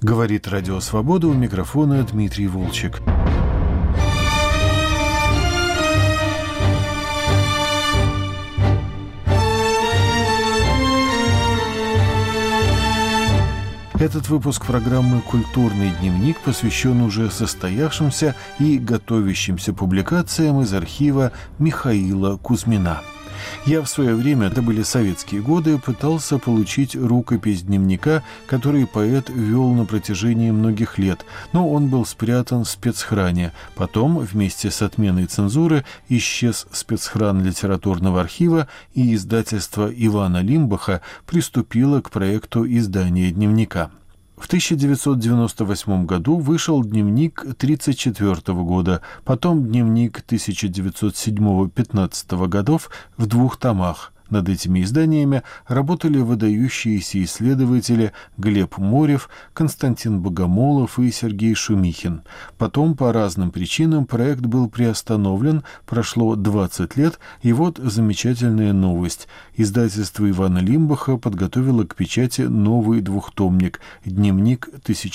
Говорит Радио Свобода, у микрофона Дмитрий Волчек. Этот выпуск программы «Культурный дневник» посвящен уже состоявшимся и готовящимся публикациям из архива Михаила Кузьмина. Я в свое время, это были советские годы, пытался получить рукопись дневника, который поэт вел на протяжении многих лет, но он был спрятан в спецхране. Потом, вместе с отменой цензуры, исчез спецхран литературного архива, и издательство Ивана Лимбаха приступило к проекту издания дневника. В 1998 году вышел дневник 1934 года, потом дневник 1907-15 годов в 2 томах. Над этими изданиями работали выдающиеся исследователи Глеб Морев, Константин Богомолов и Сергей Шумихин. Потом по разным причинам проект был приостановлен, прошло 20 лет, и вот замечательная новость. Издательство Ивана Лимбаха подготовило к печати новый 2-томник «Дневник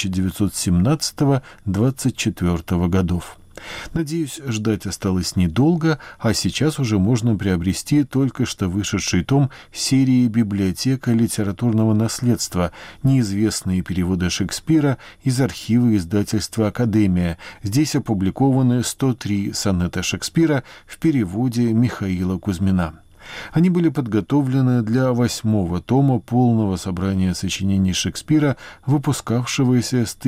1917-24 годов». Надеюсь, ждать осталось недолго, а сейчас уже можно приобрести только что вышедший том серии «Библиотека литературного наследства. Неизвестные переводы Шекспира» из архива издательства «Академия». Здесь опубликованы 103 сонета Шекспира в переводе Михаила Кузьмина. Они были подготовлены для 8-го тома полного собрания сочинений Шекспира, выпускавшегося с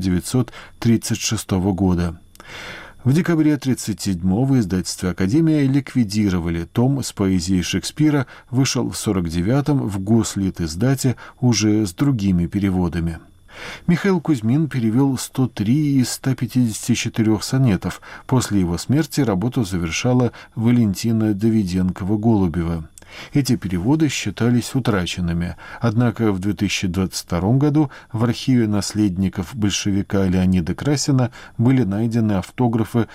1936 года. В декабре 1937-го издательство «Академия» ликвидировали том с поэзией Шекспира, вышел в 1949-м в Гослитиздате уже с другими переводами. Михаил Кузьмин перевел 103 из 154 сонетов. После его смерти работу завершала Валентина Давиденкова-Голубева. Эти переводы считались утраченными, однако в 2022 году в архиве наследников большевика Леонида Красина были найдены автографы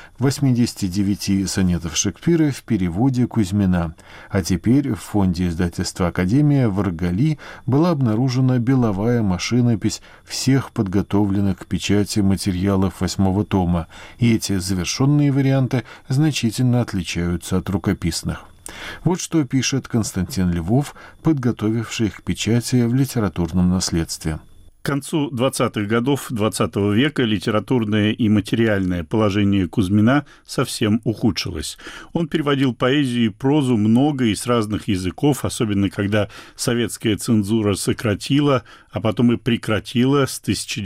89 сонетов Шекспира в переводе Кузьмина. А теперь в фонде издательства «Академия» в Аргали была обнаружена беловая машинопись всех подготовленных к печати материалов 8-го тома, и эти завершенные варианты значительно отличаются от рукописных. Вот что пишет Константин Львов, подготовивший их к печати в литературном наследстве. К концу 20-х годов XX века литературное и материальное положение Кузьмина совсем ухудшилось. Он переводил поэзию и прозу много и с разных языков, особенно когда советская цензура сократила, а потом и прекратила с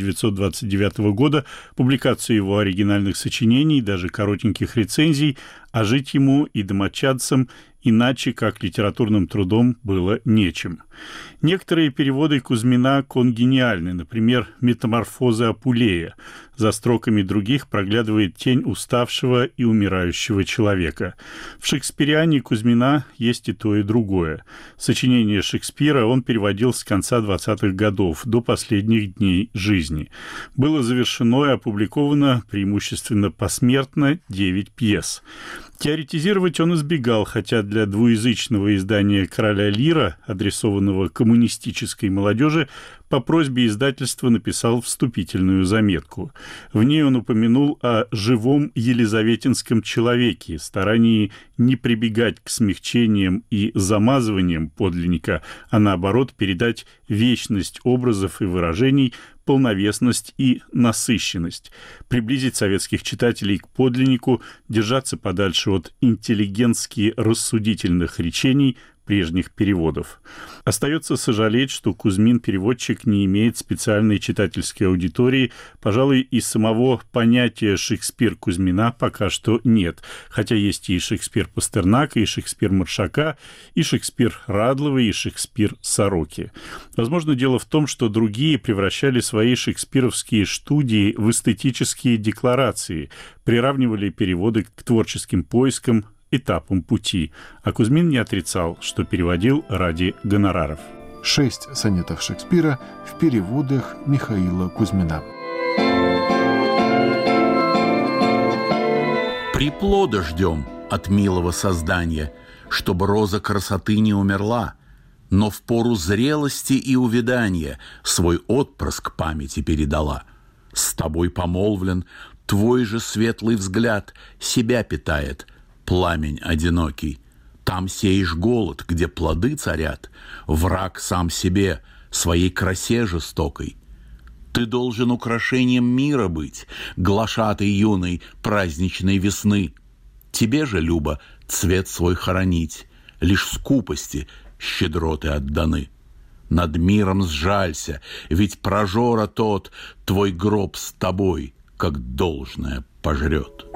1929 года публикацию его оригинальных сочинений, даже коротеньких рецензий, а жить ему и домочадцам иначе как литературным трудом было нечем. Некоторые переводы Кузьмина конгениальны, например, «Метаморфозы Апулея». За строками других проглядывает тень уставшего и умирающего человека. В «Шекспириане» Кузьмина есть и то, и другое. Сочинение Шекспира он переводил с конца 20-х годов, до последних дней жизни. Было завершено и опубликовано преимущественно посмертно 9 пьес. Теоретизировать он избегал, хотя для двуязычного издания «Короля Лира», адресованного коммунистической молодежи, по просьбе издательства написал вступительную заметку. В ней он упомянул о живом елизаветинском человеке, старании не прибегать к смягчениям и замазываниям подлинника, а наоборот передать вечность образов и выражений, полновесность и насыщенность, приблизить советских читателей к подлиннику, держаться подальше от интеллигентски рассудительных речений прежних переводов. Остается сожалеть, что Кузьмин-переводчик не имеет специальной читательской аудитории, пожалуй, и самого понятия «Шекспир Кузьмина» пока что нет, хотя есть и Шекспир Пастернака, и Шекспир Маршака, и Шекспир Радловой, и Шекспир Сороки. Возможно, дело в том, что другие превращали свои шекспировские студии в эстетические декларации, приравнивали переводы к творческим поискам, этапом пути, а Кузьмин не отрицал, что переводил ради гонораров. 6 сонетов Шекспира в переводах Михаила Кузьмина. Приплода ждем от милого создания, чтобы роза красоты не умерла, но в пору зрелости и увядания свой отпрыск памяти передала. С тобой помолвлен, твой же светлый взгляд себя питает, пламень одинокий. Там сеешь голод, где плоды царят, враг сам себе, своей красе жестокой. Ты должен украшением мира быть, глашатой юной праздничной весны. Тебе же, Люба, цвет свой хоронить, лишь скупости щедроты отданы. Над миром сжалься, ведь прожора тот твой гроб с тобой, как должное, пожрет.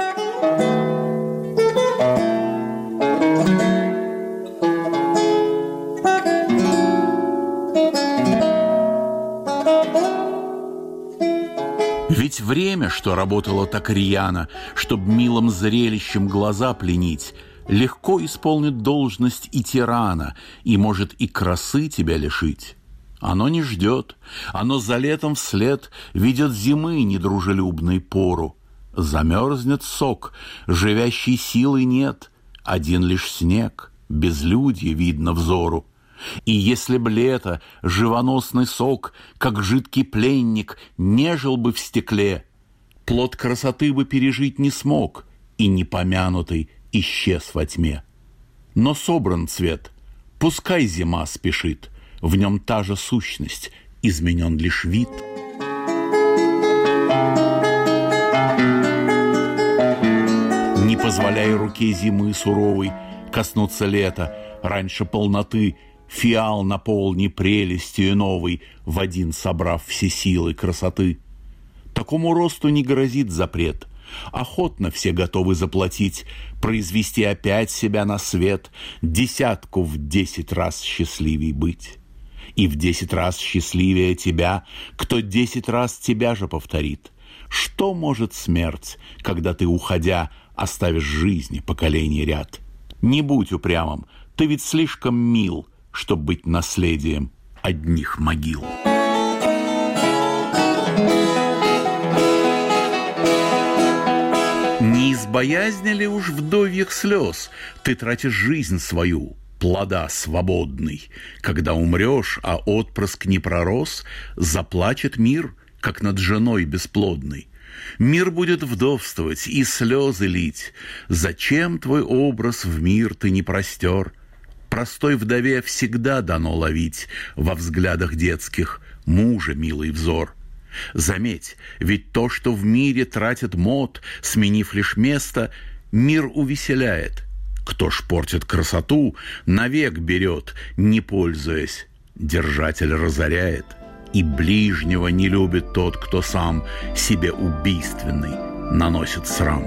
Ведь время, что работало так рьяно, чтоб милым зрелищем глаза пленить, легко исполнит должность и тирана, и может и красы тебя лишить. Оно не ждет, оно за летом вслед ведет зимы недружелюбной пору. Замерзнет сок, живящей силы нет, один лишь снег, безлюдье видно взору. И если б лето, живоносный сок, как жидкий пленник, нежил бы в стекле, плод красоты бы пережить не смог, и непомянутый исчез во тьме. Но собран цвет, пускай зима спешит, в нем та же сущность, изменен лишь вид. Не позволяй руке зимы суровой коснуться лета, раньше полноты, фиал наполни прелестью новой, в один собрав все силы красоты. Такому росту не грозит запрет, охотно все готовы заплатить, произвести опять себя на свет, десятку в 10 раз счастливей быть. И в 10 раз счастливее тебя, кто 10 раз тебя же повторит. Что может смерть, когда ты, уходя, оставишь жизни поколений ряд? Не будь упрямым, ты ведь слишком мил, чтоб быть наследием одних могил. Не из боязни ли уж вдовьих слез ты тратишь жизнь свою, плода свободный? Когда умрешь, а отпрыск не пророс, заплачет мир, как над женой бесплодной. Мир будет вдовствовать и слезы лить. Зачем твой образ в мир ты не простер? Простой вдове всегда дано ловить во взглядах детских мужа милый взор. Заметь, ведь то, что в мире тратит мод, сменив лишь место, мир увеселяет. Кто ж портит красоту, навек берет, не пользуясь. Держатель разоряет. И ближнего не любит тот, кто сам себе убийственный наносит срам.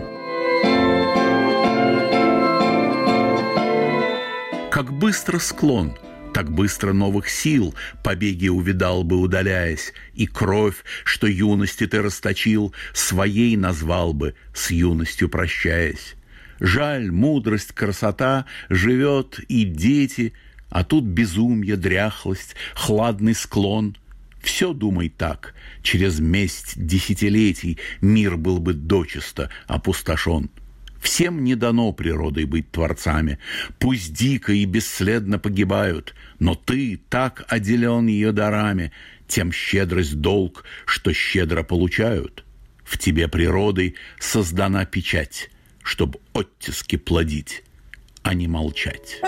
Как быстро склон, так быстро новых сил побеги увидал бы, удаляясь, и кровь, что юности ты расточил, своей назвал бы, с юностью прощаясь. Жаль, мудрость, красота живет, и дети, а тут безумье, дряхлость, хладный склон. Все думай так, через месть десятилетий мир был бы дочисто опустошен. Всем не дано природой быть творцами, пусть дико и бесследно погибают, но ты так отделен ее дарами, тем щедрость долг, что щедро получают. В тебе природой создана печать, чтоб оттиски плодить, а не молчать.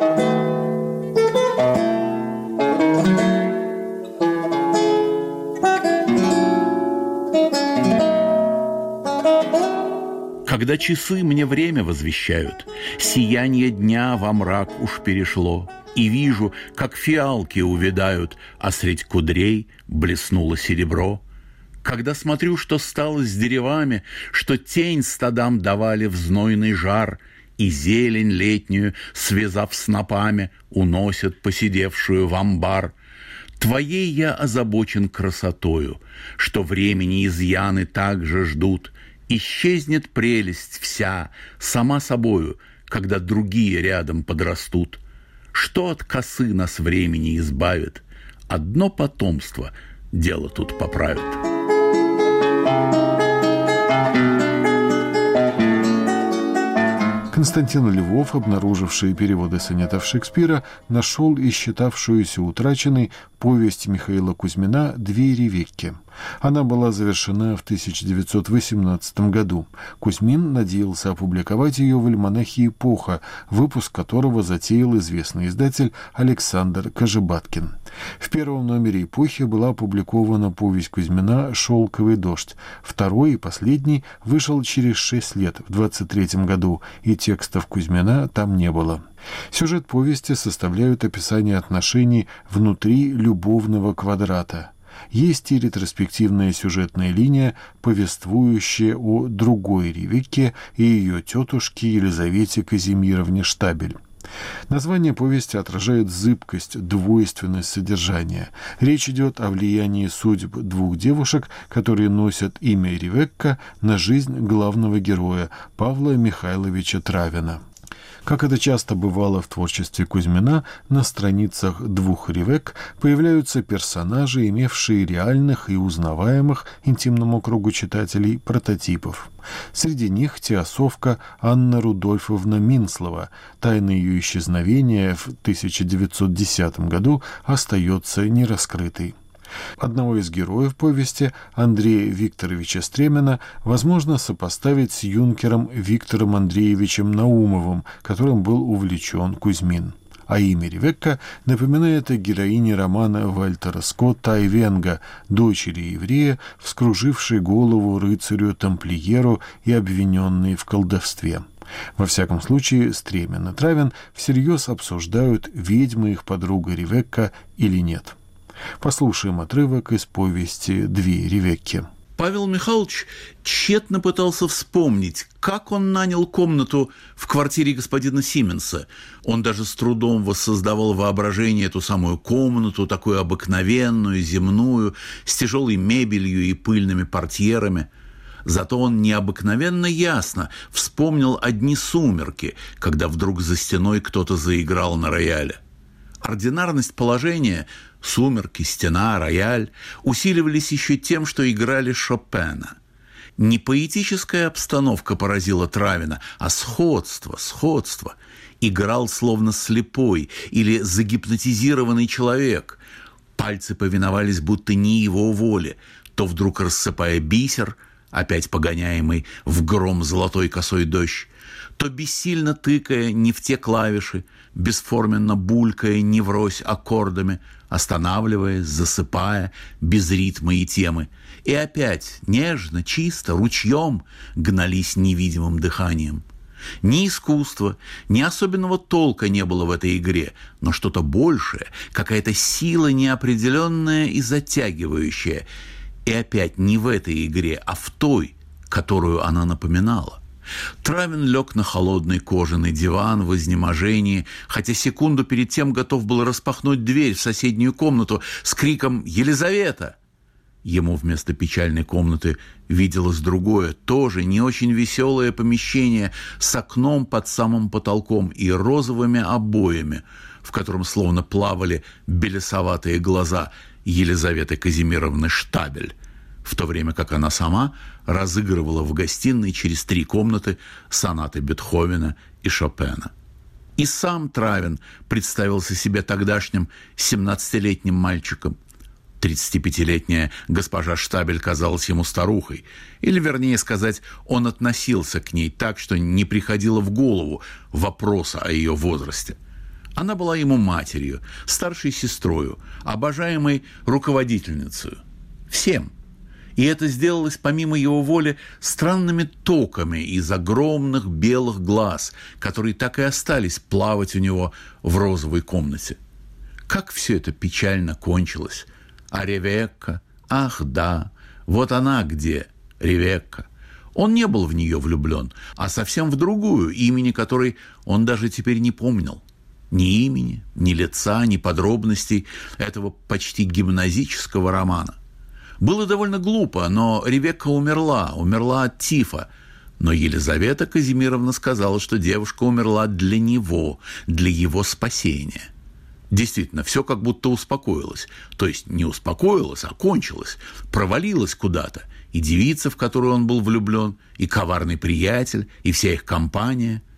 Когда часы мне время возвещают, сияние дня во мрак уж перешло, и вижу, как фиалки увядают, а средь кудрей блеснуло серебро. Когда смотрю, что стало с деревами, что тень стадам давали в знойный жар, и зелень летнюю, связав снопами, уносят поседевшую в амбар, твоей я озабочен красотою, что времени изъяны также ждут. Исчезнет прелесть вся, сама собою, когда другие рядом подрастут. Что от косы нас времени избавит? Одно потомство дело тут поправит. Константин Львов, обнаруживший переводы сонетов Шекспира, нашел и считавшуюся утраченной повесть Михаила Кузьмина «Две Ревекки». Она была завершена в 1918 году. Кузьмин надеялся опубликовать ее в альманахе «Эпоха», выпуск которого затеял известный издатель Александр Кожебаткин. В первом номере «Эпохи» была опубликована повесть Кузьмина «Шелковый дождь». Второй и последний вышел через 6 лет, в 1923 году, и текстов Кузьмина там не было. Сюжет повести составляют описание отношений внутри любовного квадрата. Есть и ретроспективная сюжетная линия, повествующая о другой Ревекке и ее тетушке Елизавете Казимировне Штабель. Название повести отражает зыбкость, двойственность содержания. Речь идет о влиянии судеб двух девушек, которые носят имя Ревекка, на жизнь главного героя Павла Михайловича Травина. Как это часто бывало в творчестве Кузьмина, на страницах двух Ревекк появляются персонажи, имевшие реальных и узнаваемых интимному кругу читателей прототипов. Среди них теософка Анна Рудольфовна Минслова. Тайна ее исчезновения в 1910 году остается нераскрытой. Одного из героев повести, Андрея Викторовича Стремена, возможно сопоставить с юнкером Виктором Андреевичем Наумовым, которым был увлечен Кузьмин. А имя Ревекка напоминает о героине романа Вальтера Скотта Айвенго, дочери еврея, вскружившей голову рыцарю-тамплиеру и обвиненной в колдовстве. Во всяком случае, Стремен и Травин всерьез обсуждают, ведьма их подруга Ревекка или нет. Послушаем отрывок из повести «Две Ревекки». Павел Михайлович тщетно пытался вспомнить, как он нанял комнату в квартире господина Сименса. Он даже с трудом воссоздавал воображение эту самую комнату, такую обыкновенную, земную, с тяжелой мебелью и пыльными портьерами. Зато он необыкновенно ясно вспомнил одни сумерки, когда вдруг за стеной кто-то заиграл на рояле. Ординарность положения – сумерки, стена, рояль – усиливались еще тем, что играли Шопена. Не поэтическая обстановка поразила Травина, а сходство. Играл словно слепой или загипнотизированный человек. Пальцы повиновались будто не его воле, то вдруг рассыпая бисер, опять погоняемый в гром золотой косой дождь, то бессильно тыкая не в те клавиши, бесформенно булькая неврозь аккордами, останавливаясь, засыпая, без ритма и темы, и опять нежно, чисто, ручьем гнались невидимым дыханием. Ни искусства, ни особенного толка не было в этой игре, но что-то большее, какая-то сила неопределенная и затягивающая, и опять не в этой игре, а в той, которую она напоминала. Травин лег на холодный кожаный диван в изнеможении, хотя секунду перед тем готов был распахнуть дверь в соседнюю комнату с криком «Елизавета!». Ему вместо печальной комнаты виделось другое, тоже не очень веселое помещение с окном под самым потолком и розовыми обоями, в котором словно плавали белесоватые глаза Елизаветы Казимировны Штабель, в то время как она сама разыгрывала в гостиной через 3 комнаты сонаты Бетховена и Шопена. И сам Травин представился себе тогдашним 17-летним мальчиком. 35-летняя госпожа Штабель казалась ему старухой, или, вернее сказать, он относился к ней так, что не приходило в голову вопроса о ее возрасте. Она была ему матерью, старшей сестрою, обожаемой руководительницей. Всем. И это сделалось помимо его воли странными токами из огромных белых глаз, которые так и остались плавать у него в розовой комнате. Как все это печально кончилось. А Ревекка, ах да, вот она где, Ревекка. Он не был в нее влюблен, а совсем в другую, имени которой он даже теперь не помнил. Ни имени, ни лица, ни подробностей этого почти гимназического романа. Было довольно глупо, но Ревекка умерла от тифа. Но Елизавета Казимировна сказала, что девушка умерла для него, для его спасения. Действительно, все как будто успокоилось. То есть не успокоилось, а кончилось, провалилось куда-то. И девица, в которую он был влюблен, и коварный приятель, и вся их компания.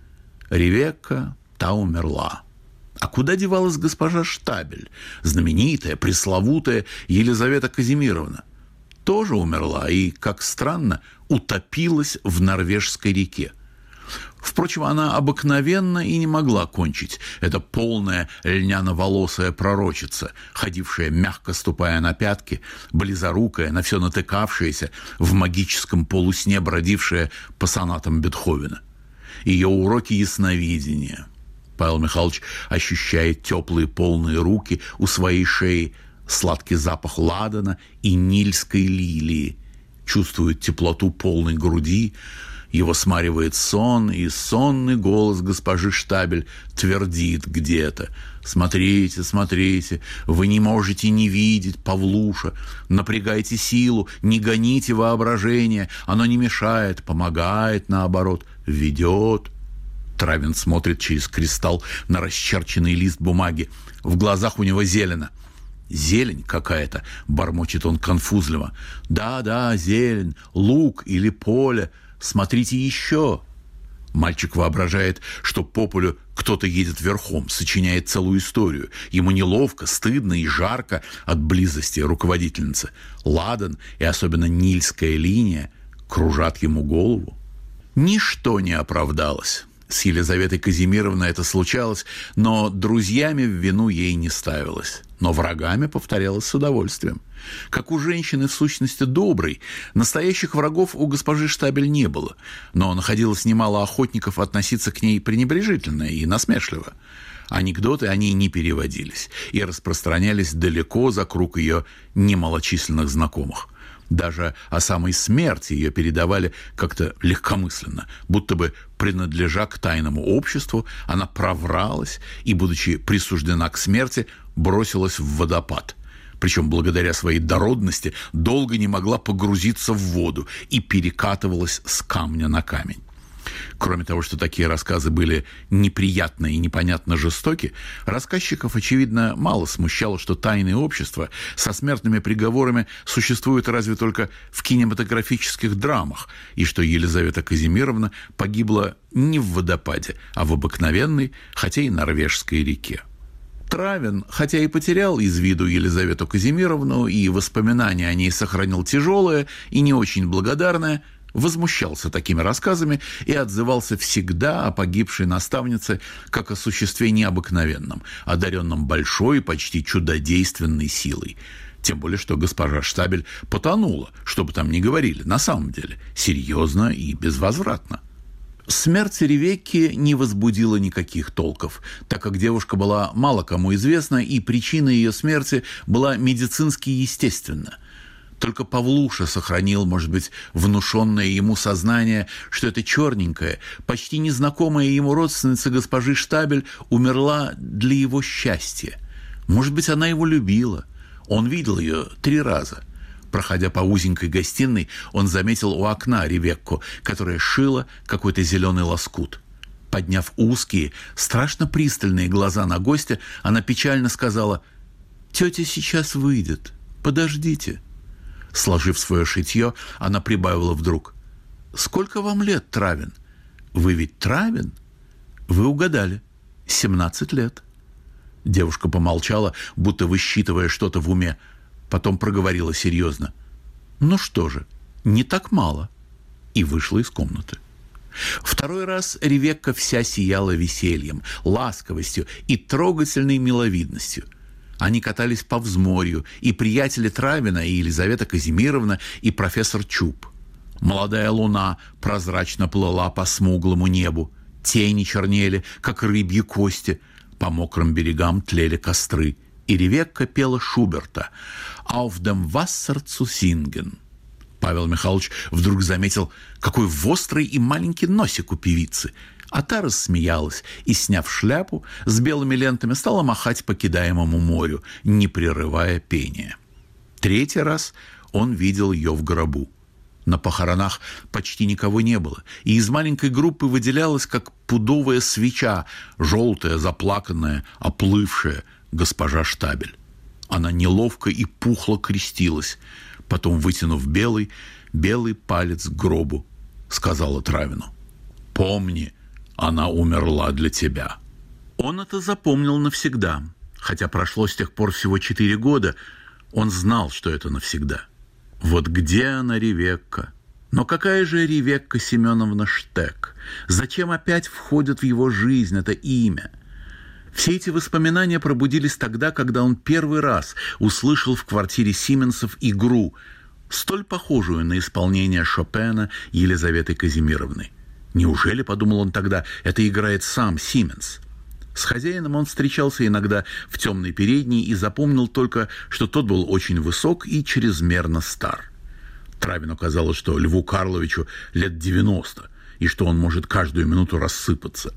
Ревекка, та умерла. А куда девалась госпожа Штабель, знаменитая, пресловутая Елизавета Казимировна? Тоже умерла и, как странно, утопилась в Норвежской реке. Впрочем, она обыкновенно и не могла кончить. Эта полная льняно-волосая пророчица, ходившая, мягко ступая на пятки, близорукая, на все натыкавшаяся, в магическом полусне бродившая по сонатам Бетховена. Ее уроки ясновидения. Павел Михайлович ощущает теплые полные руки у своей шеи, сладкий запах ладана и нильской лилии, чувствует теплоту полной груди, его смаривает сон, и сонный голос госпожи Штабель твердит где-то: «Смотрите, смотрите, вы не можете не видеть, Павлуша, напрягайте силу, не гоните воображение, оно не мешает, помогает, наоборот, ведет». Травин смотрит через кристалл на расчерченный лист бумаги. В глазах у него зелено. «Зелень какая-то», — бормочет он конфузливо. «Да, зелень, луг или поле. Смотрите еще». Мальчик воображает, что по полю кто-то едет верхом, сочиняет целую историю. Ему неловко, стыдно и жарко от близости руководительницы. Ладан и особенно нильская линия кружат ему голову. Ничто не оправдалось. С Елизаветой Казимировной это случалось, но друзьями в вину ей не ставилось. Но врагами повторялось с удовольствием. Как у женщины в сущности доброй, настоящих врагов у госпожи Штабель не было, но находилось немало охотников относиться к ней пренебрежительно и насмешливо. Анекдоты о ней не переводились и распространялись далеко за круг ее немалочисленных знакомых. Даже о самой смерти ее передавали как-то легкомысленно, будто бы, принадлежа к тайному обществу, она провралась и, будучи присуждена к смерти, бросилась в водопад. Причем, благодаря своей дородности, долго не могла погрузиться в воду и перекатывалась с камня на камень. Кроме того, что такие рассказы были неприятны и непонятно жестоки, рассказчиков, очевидно, мало смущало, что тайные общества со смертными приговорами существуют разве только в кинематографических драмах, и что Елизавета Казимировна погибла не в водопаде, а в обыкновенной, хотя и норвежской реке. Травин, хотя и потерял из виду Елизавету Казимировну и воспоминания о ней сохранил тяжелое и не очень благодарное, возмущался такими рассказами и отзывался всегда о погибшей наставнице как о существе необыкновенном, одаренном большой, почти чудодейственной силой. Тем более, что госпожа Штабель потонула, что бы там ни говорили, на самом деле, серьезно и безвозвратно. Смерть Ревекки не возбудила никаких толков, так как девушка была мало кому известна, и причина ее смерти была медицински естественна. Только Павлуша сохранил, может быть, внушенное ему сознание, что эта черненькая, почти незнакомая ему родственница госпожи Штабель умерла для его счастья. Может быть, она его любила. Он видел ее 3 раза. Проходя по узенькой гостиной, он заметил у окна Ревекку, которая шила какой-то зеленый лоскут. Подняв узкие, страшно пристальные глаза на гостя, она печально сказала: «Тетя сейчас выйдет, подождите». Сложив свое шитье, она прибавила вдруг: «Сколько вам лет, Травин? Вы ведь Травин?» «Вы угадали. 17 лет». Девушка помолчала, будто высчитывая что-то в уме. Потом проговорила серьезно: «Ну что же, не так мало», и вышла из комнаты. Второй раз Ревекка вся сияла весельем, ласковостью и трогательной миловидностью. Они катались по взморью, и приятели Травина, и Елизавета Казимировна, и профессор Чуб. Молодая луна прозрачно плыла по смуглому небу, тени чернели, как рыбьи кости, по мокрым берегам тлели костры, и Ревекка пела Шуберта «Auf dem Wasser zu singen». Павел Михайлович вдруг заметил, какой вострый и маленький носик у певицы, а та рассмеялась и, сняв шляпу с белыми лентами, стала махать покидаемому морю, не прерывая пения. 3-й раз он видел ее в гробу. На похоронах почти никого не было, и из маленькой группы выделялась, как пудовая свеча, желтая, заплаканная, оплывшая госпожа Штабель. Она неловко и пухло крестилась, потом, вытянув белый палец к гробу, сказала Травину: «Помни, она умерла для тебя». Он это запомнил навсегда. Хотя прошло с тех пор всего 4 года, он знал, что это навсегда. Вот где она, Ревекка? Но какая же Ревекка Семеновна Штек? Зачем опять входит в его жизнь это имя? Все эти воспоминания пробудились тогда, когда он первый раз услышал в квартире Сименсов игру, столь похожую на исполнение Шопена Елизаветы Казимировны. Неужели, подумал он тогда, это играет сам Сименс? С хозяином он встречался иногда в темной передней и запомнил только, что тот был очень высок и чрезмерно стар. Травину казалось, что Льву Карловичу лет 90, и что он может каждую минуту рассыпаться.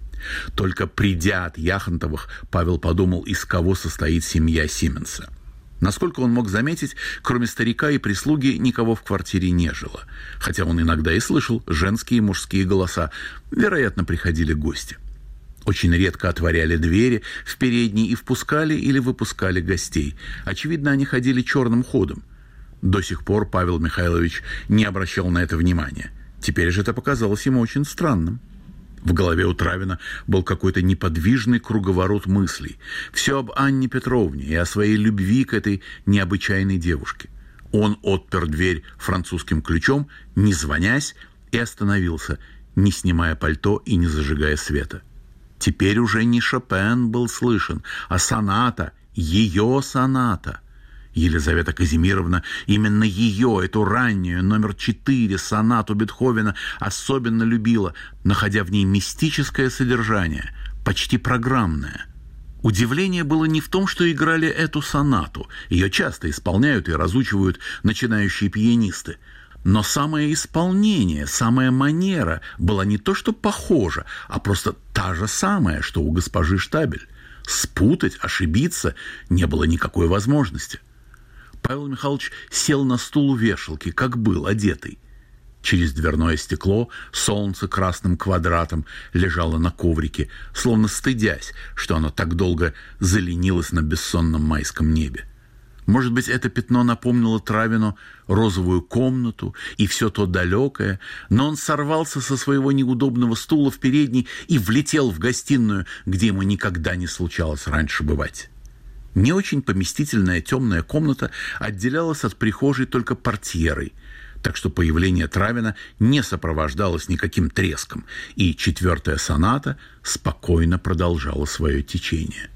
Только придя от Яхонтовых, Павел подумал, из кого состоит семья Сименса. Насколько он мог заметить, кроме старика и прислуги никого в квартире не жило, хотя он иногда и слышал женские и мужские голоса, вероятно, приходили гости. Очень редко отворяли двери в передней и впускали или выпускали гостей. Очевидно, они ходили черным ходом. До сих пор Павел Михайлович не обращал на это внимания. Теперь же это показалось ему очень странным. В голове у Травина был какой-то неподвижный круговорот мыслей. Все об Анне Петровне и о своей любви к этой необычайной девушке. Он отпер дверь французским ключом, не звонясь, и остановился, не снимая пальто и не зажигая света. Теперь уже не Шопен был слышен, а соната, ее соната. Елизавета Казимировна именно ее, эту раннюю, номер 4, сонату Бетховена, особенно любила, находя в ней мистическое содержание, почти программное. Удивление было не в том, что играли эту сонату, ее часто исполняют и разучивают начинающие пианисты, но самое исполнение, самая манера была не то что похожа, а просто та же самая, что у госпожи Штабель. Спутать, ошибиться не было никакой возможности. Павел Михайлович сел на стул у вешалки, как был, одетый. Через дверное стекло солнце красным квадратом лежало на коврике, словно стыдясь, что оно так долго заленилось на бессонном майском небе. Может быть, это пятно напомнило Травину розовую комнату и все то далекое, но он сорвался со своего неудобного стула в передней и влетел в гостиную, где ему никогда не случалось раньше бывать. Не очень поместительная темная комната отделялась от прихожей только портьерой, так что появление Травина не сопровождалось никаким треском, и 4-я соната спокойно продолжала свое течение.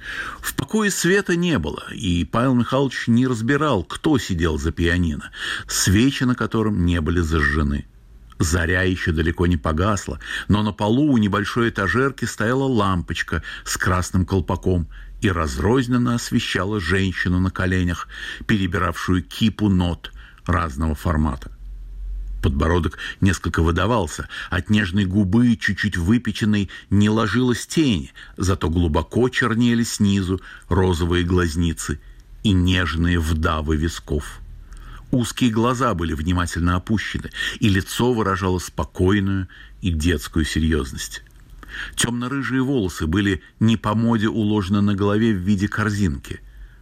В покое света не было, и Павел Михайлович не разбирал, кто сидел за пианино, свечи на котором не были зажжены. Заря еще далеко не погасла, но на полу у небольшой этажерки стояла лампочка с красным колпаком и разрозненно освещала женщину на коленях, перебиравшую кипу нот разного формата. Подбородок несколько выдавался, от нежной губы, чуть-чуть выпеченной, не ложилась тень, зато глубоко чернели снизу розовые глазницы и нежные вдавы висков. Узкие глаза были внимательно опущены, и лицо выражало спокойную и детскую серьезность. Темно-рыжие волосы были не по моде уложены на голове в виде корзинки.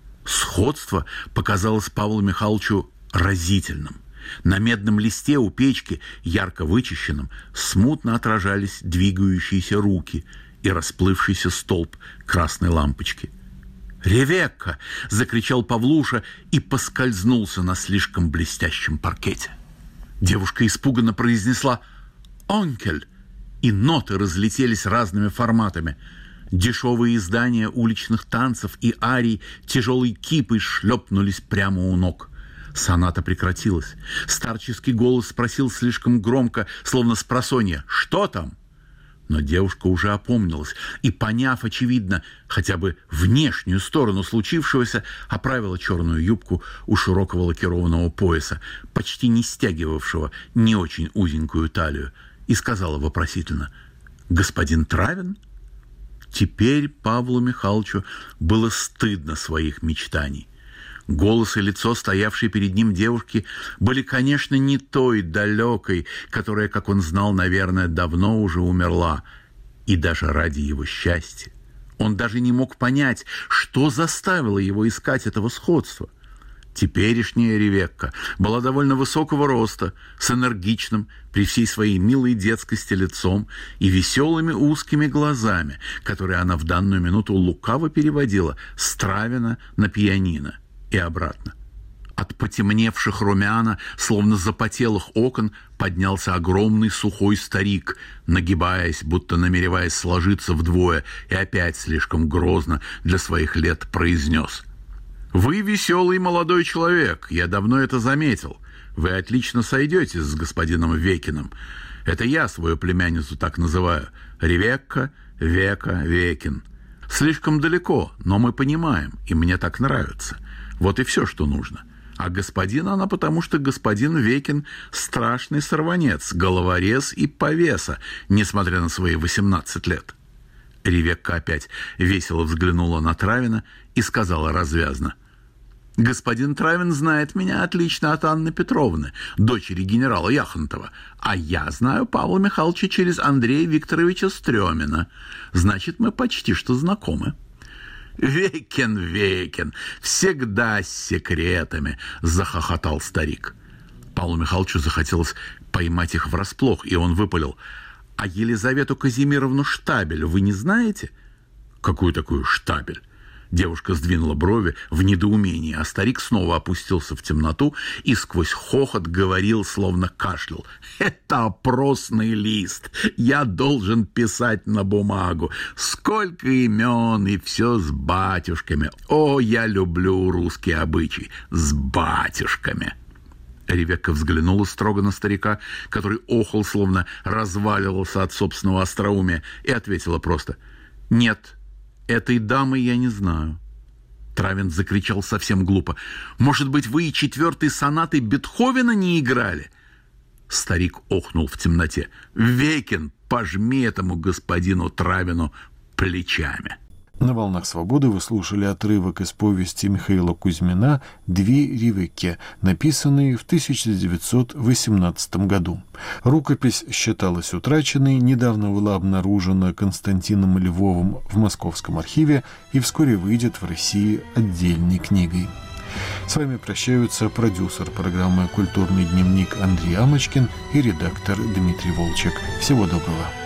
Сходство показалось Павлу Михайловичу разительным. На медном листе у печки, ярко вычищенном, смутно отражались двигающиеся руки и расплывшийся столб красной лампочки. «Ревекка!» — закричал Павлуша и поскользнулся на слишком блестящем паркете. Девушка испуганно произнесла «Онкель!», и ноты разлетелись разными форматами. Дешевые издания уличных танцев и арий тяжелой кипой шлепнулись прямо у ног. Соната прекратилась. Старческий голос спросил слишком громко, словно спросонья: «Что там?». Но девушка уже опомнилась и, поняв, очевидно, хотя бы внешнюю сторону случившегося, оправила черную юбку у широкого лакированного пояса, почти не стягивавшего не очень узенькую талию, и сказала вопросительно: «Господин Травин?». Теперь Павлу Михайловичу было стыдно своих мечтаний. Голос и лицо стоявшей перед ним девушки были, конечно, не той далекой, которая, как он знал, наверное, давно уже умерла, и даже ради его счастья. Он даже не мог понять, что заставило его искать этого сходства. Теперешняя Ревекка была довольно высокого роста, с энергичным, при всей своей милой детскости лицом и веселыми узкими глазами, которые она в данную минуту лукаво переводила с Травина на пианино и обратно. От потемневших румяна, словно запотелых окон, поднялся огромный сухой старик, нагибаясь, будто намереваясь сложиться вдвое, и опять слишком грозно для своих лет произнес: «Вы веселый молодой человек, я давно это заметил. Вы отлично сойдетесь с господином Векиным. Это я свою племянницу так называю. Ревекка, Века, Векин. Слишком далеко, но мы понимаем, и мне так нравится. Вот и все, что нужно. А господин она потому, что господин Векин страшный сорванец, головорез и повеса, несмотря на свои 18 лет». Ревекка опять весело взглянула на Травина и сказала развязно: «Господин Травин знает меня отлично от Анны Петровны, дочери генерала Яхонтова, а я знаю Павла Михайловича через Андрея Викторовича Стрёмина. Значит, мы почти что знакомы». «Векин, Векин, всегда с секретами», — захохотал старик. Павлу Михайловичу захотелось поймать их врасплох, и он выпалил: «А Елизавету Казимировну Штабель вы не знаете?» «Какую такую Штабель?» Девушка сдвинула брови в недоумении, а старик снова опустился в темноту и сквозь хохот говорил, словно кашлял: «Это опросный лист. Я должен писать на бумагу. Сколько имен, и все с батюшками. О, я люблю русский обычай. С батюшками». Ревекка взглянула строго на старика, который охал, словно разваливался от собственного остроумия, и ответила просто: «Нет, этой дамы я не знаю». Травин закричал совсем глупо: «Может быть, вы и 4-й сонаты Бетховена не играли?» Старик охнул в темноте: «Векин, пожми этому господину Травину плечами». На «Волнах свободы» вы слушали отрывок из повести Михаила Кузьмина «Две Ревекки», написанные в 1918 году. Рукопись считалась утраченной, недавно была обнаружена Константином Львовым в Московском архиве и вскоре выйдет в России отдельной книгой. С вами прощаются продюсер программы «Культурный дневник» Андрей Амочкин и редактор Дмитрий Волчек. Всего доброго.